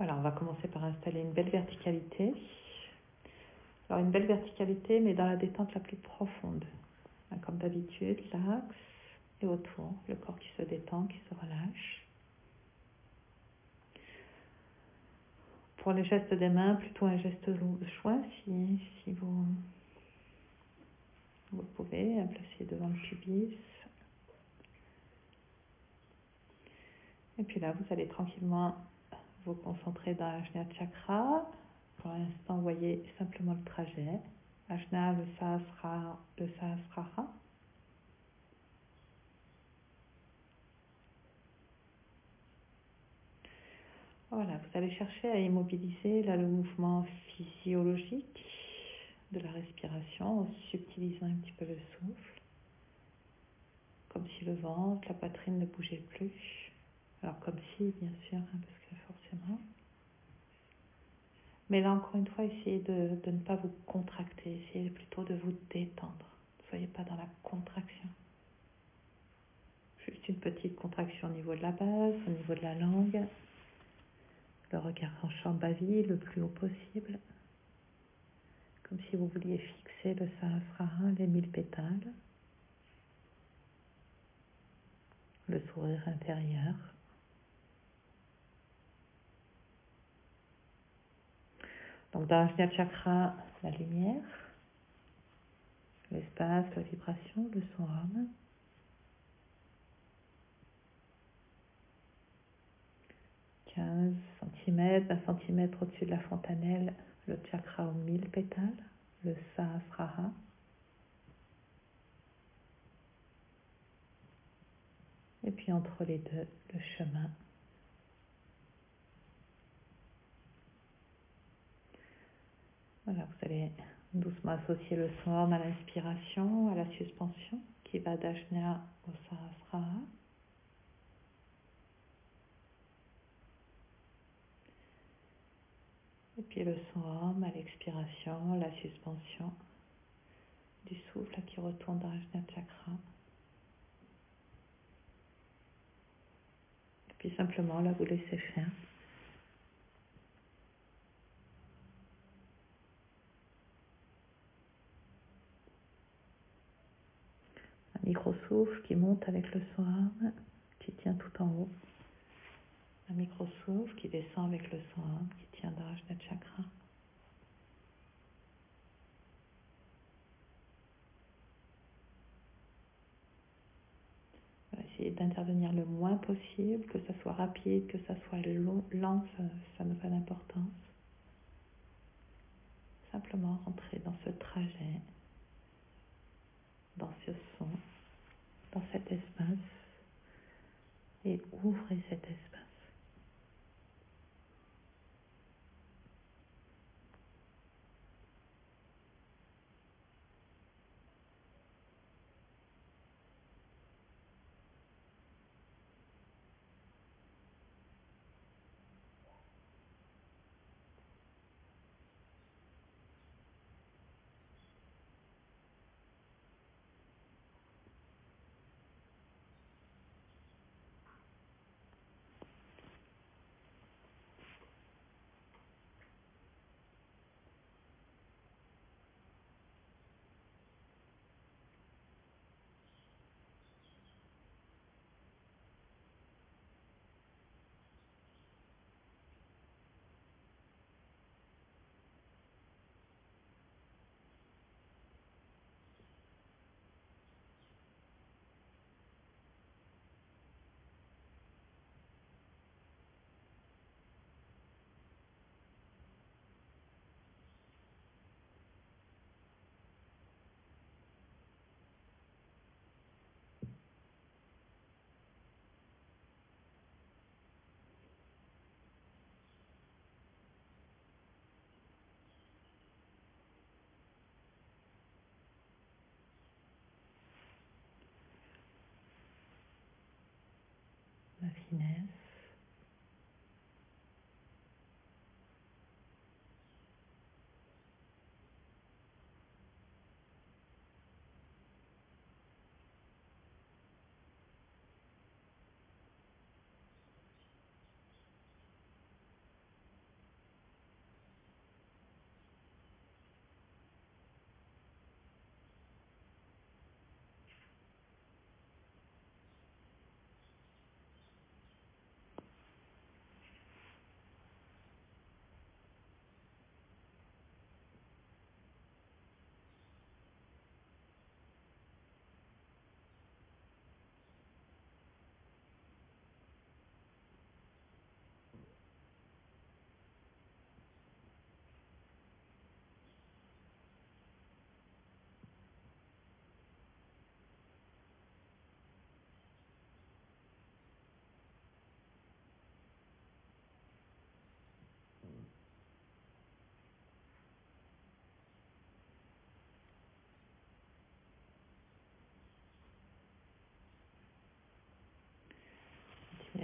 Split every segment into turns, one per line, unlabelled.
Alors, on va commencer par installer une belle verticalité. Alors, une belle verticalité, mais dans la détente la plus profonde. Comme d'habitude, l'axe et autour, le corps qui se détend, qui se relâche. Pour les gestes des mains, plutôt un geste de choix, si vous pouvez, un placer devant le pubis. Et puis là, vous allez tranquillement vous concentrer dans l'Ajna Chakra. Pour l'instant, voyez simplement le trajet. Ajna, le Sahasrara. Voilà, vous allez chercher à immobiliser là, le mouvement physiologique de la respiration en subtilisant un petit peu le souffle, comme si le ventre, la poitrine ne bougeait plus. Alors comme si, bien sûr, parce que forcément. Mais là, encore une fois, essayez de ne pas vous contracter, essayez plutôt de vous détendre. Ne soyez pas dans la contraction. Juste une petite contraction au niveau de la base, au niveau de la langue. Le regard en Shambhavi le plus haut possible. Comme si vous vouliez fixer le Sahasrara, les 1000 pétales. Le sourire intérieur. Donc dans l'Ajna Chakra, la lumière, l'espace, la vibration, le son Om. Centimètres, 20 centimètres au-dessus de la fontanelle, le chakra aux 1000 pétales, le Sahasrara. Et puis entre les deux, le chemin. Voilà, vous allez doucement associer le son Om à l'inspiration, à la suspension, qui va d'Ajna au Sahasrara. Et puis le son Om à l'expiration, la suspension du souffle qui retourne dans l'Ajna Chakra. Et puis simplement, là, vous laissez faire. Un micro-souffle qui monte avec le son Om, qui tient tout en haut. Un micro-souffle qui descend avec le son Om, qui tient dans l'Ajna Chakra. Essayez d'intervenir le moins possible, que ça soit rapide, que ça soit lent, ça n'a pas d'importance. Simplement rentrer dans ce trajet, dans ce son, dans cet espace, et ouvrez cet espace. La finesse.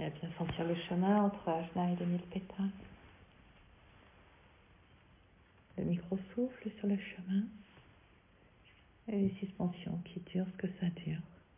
Et à bien sentir le chemin entre Ajna et les 1000 pétales. Le micro-souffle sur le chemin. Et les suspensions qui durent ce que ça dure.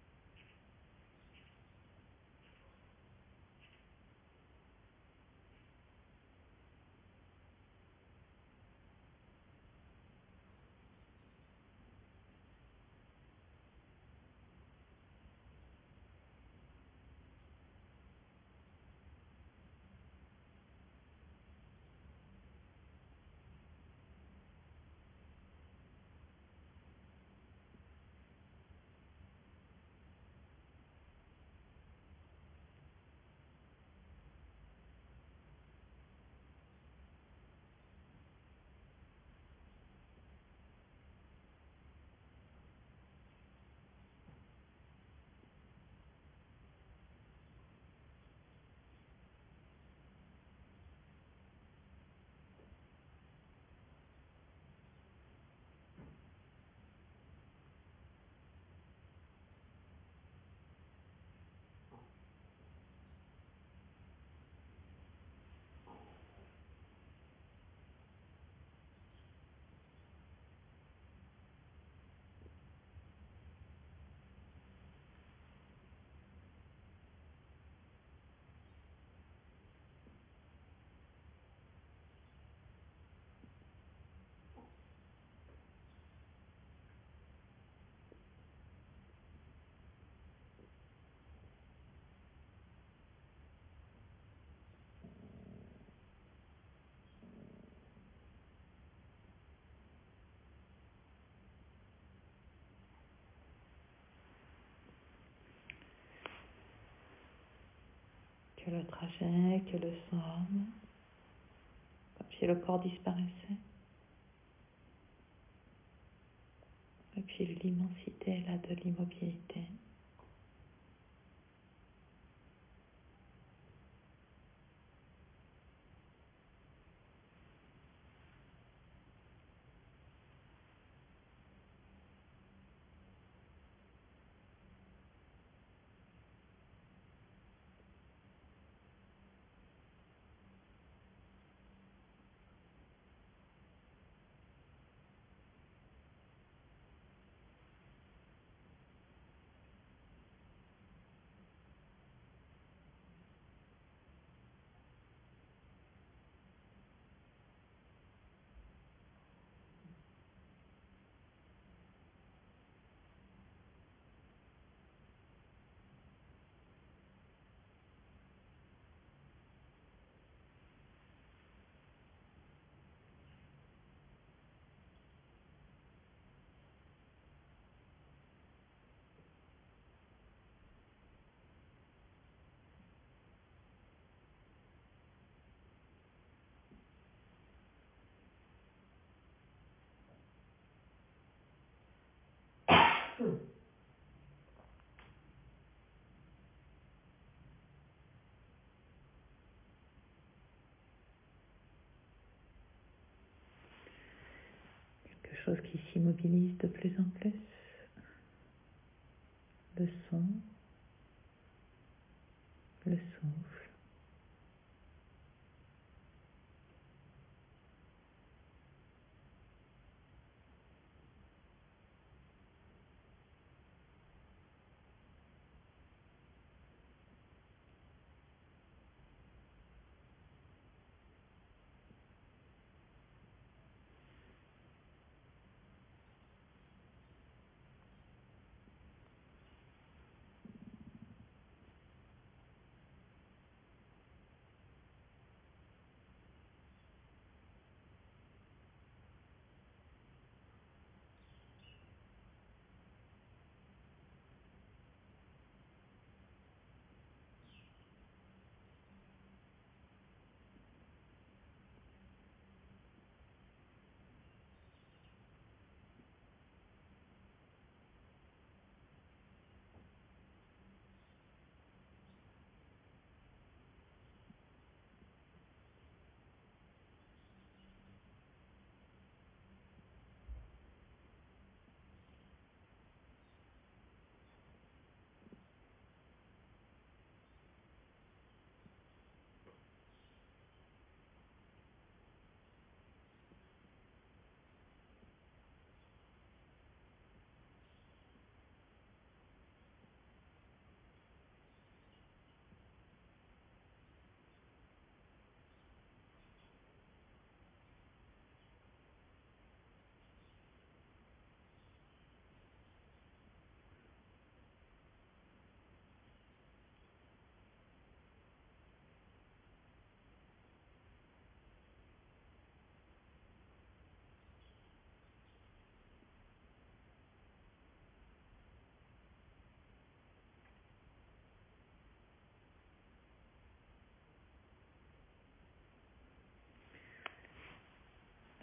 Que le trajet, que le somme, comme si le corps disparaissait. Et puis l'immensité là de l'immobilité. Quelque chose qui s'immobilise de plus en plus. Le son, le souffle.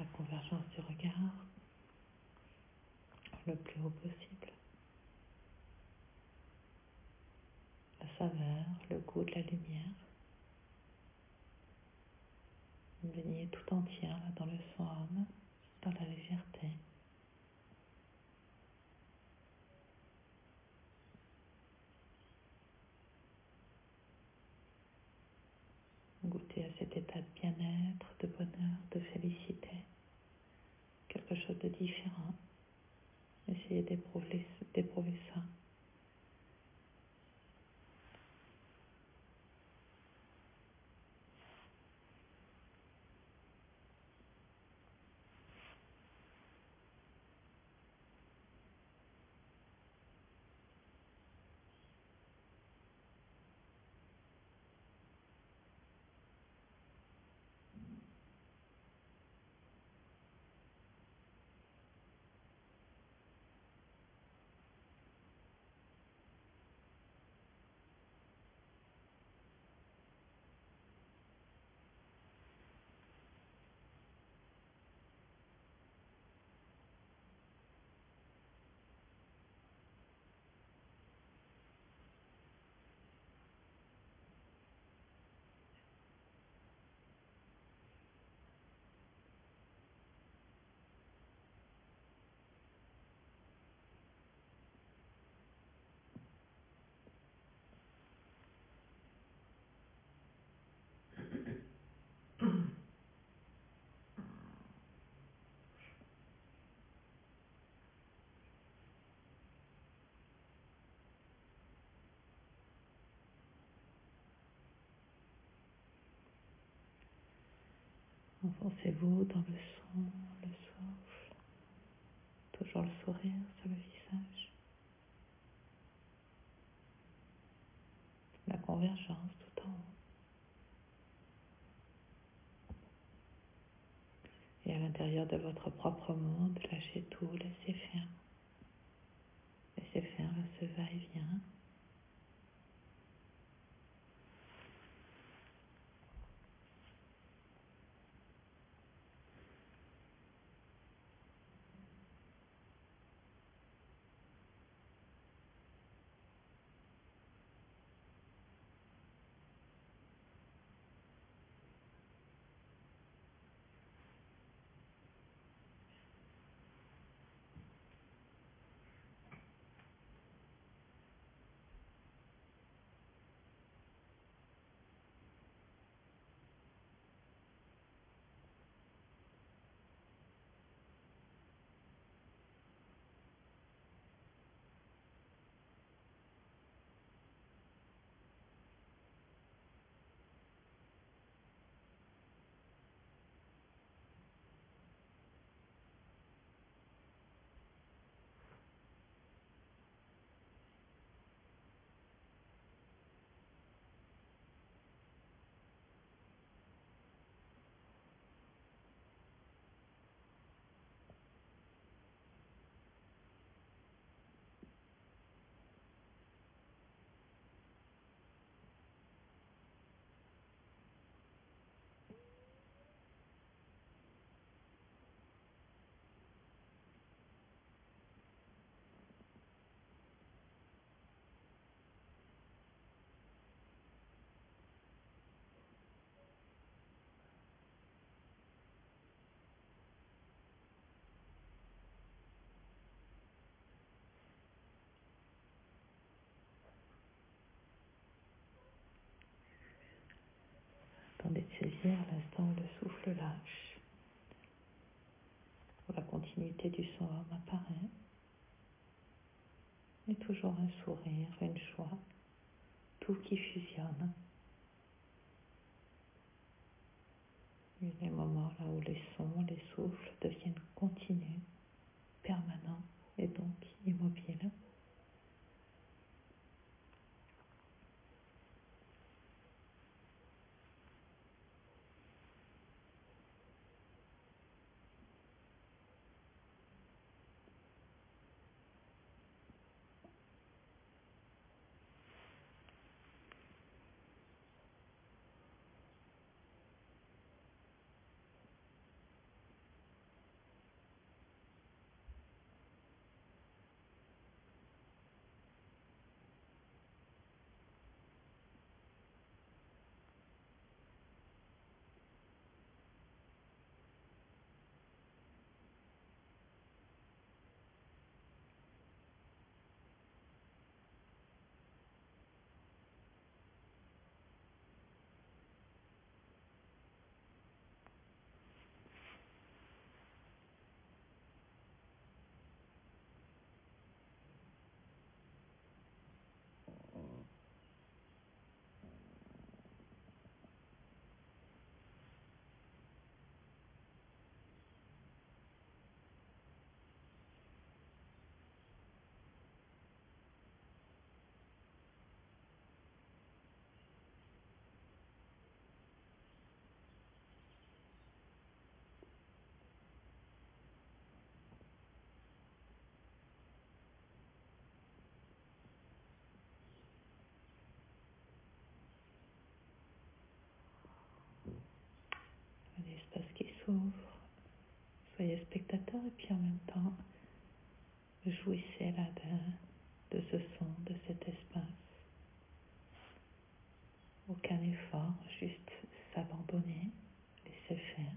La convergence du regard le plus haut possible. La saveur, le goût de la lumière. Baignez tout entière là, dans le somme, dans la légèreté. Goûtez à cet état de bien-être, de bonheur, de félicité. Quelque chose de différent. Essayez d'éprouver ça. Enfoncez-vous dans le son, le souffle, toujours le sourire sur le visage. La convergence tout en haut. Et à l'intérieur de votre propre monde, lâchez tout, laissez faire. Laissez faire ce va-et-vient. Attendez de saisir l'instant où le souffle lâche, où la continuité du son apparaît, et toujours un sourire, une joie, tout qui fusionne. Il y a des moments là où les sons, les souffles deviennent continus, permanents et donc immobiles. s'ouvre. Soyez spectateur et puis en même temps, jouissez là de ce son, de cet espace. Aucun effort, juste s'abandonner, laisser faire.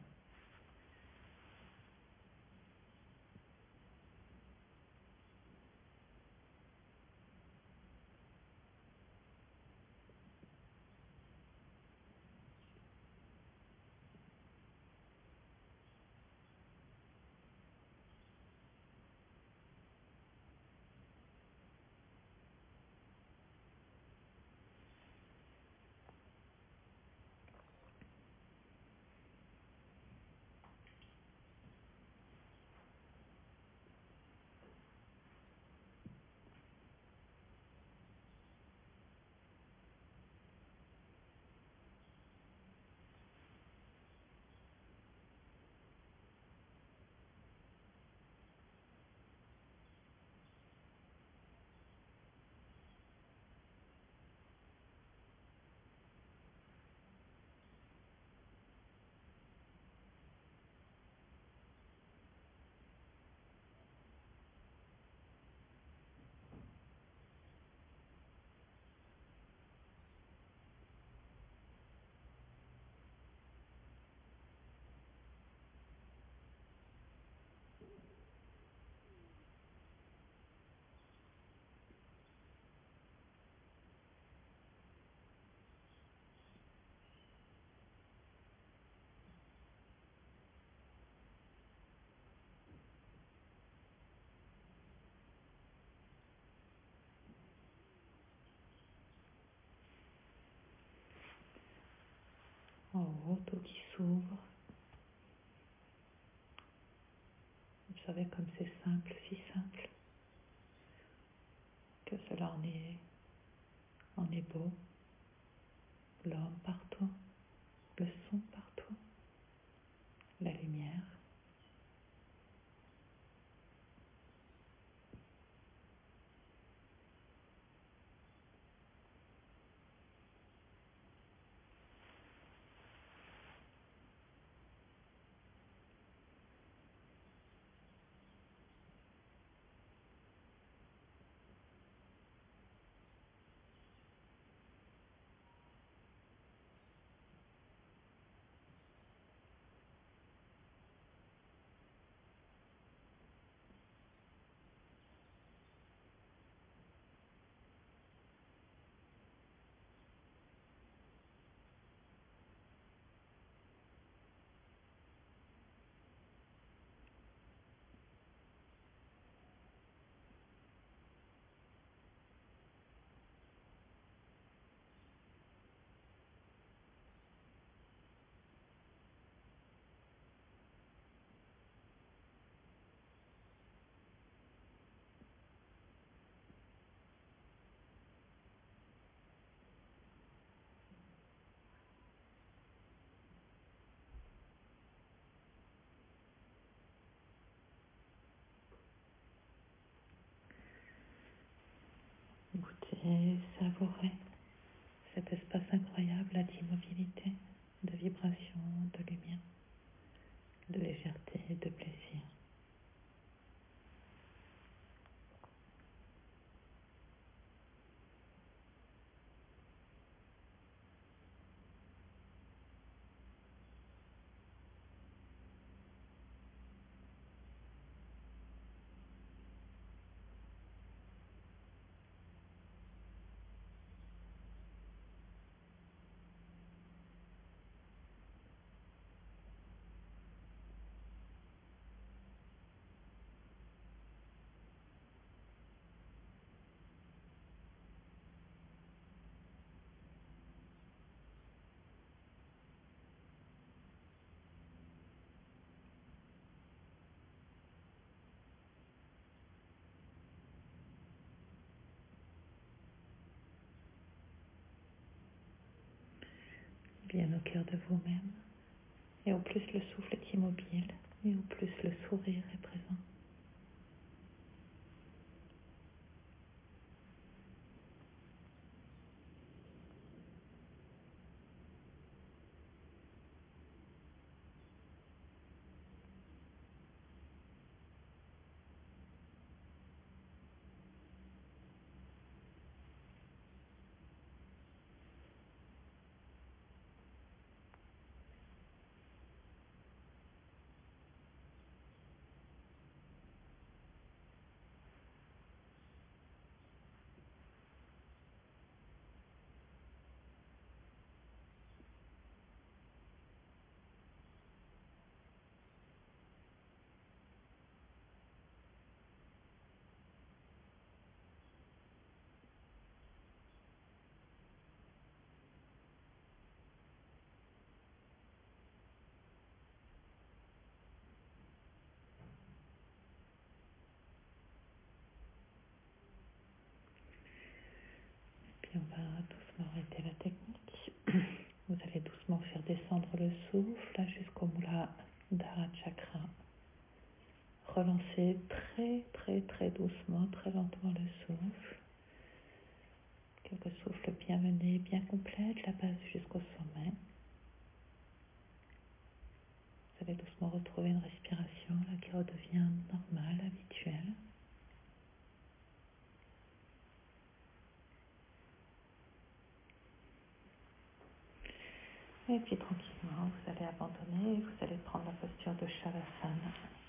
En haut, tout qui s'ouvre. Observez comme c'est simple, si simple, que cela en est beau. L'homme partout, le son partout, la lumière. Goûtez, savourez cet espace incroyable d'immobilité, de vibration, de lumière, de légèreté, de plaisir. Bien au cœur de vous-même. Et au plus le souffle est immobile, et au plus le sourire est présent. Et on va doucement arrêter la technique. Vous allez doucement faire descendre le souffle jusqu'au Muladhara Chakra. Relancez très très très doucement, très lentement le souffle. Quelques souffles bien menés, bien complets, de la base jusqu'au sommet. Vous allez doucement retrouver une respiration là, qui redevient normale, habituelle. Et puis tranquillement, vous allez abandonner et vous allez prendre la posture de Shavasana.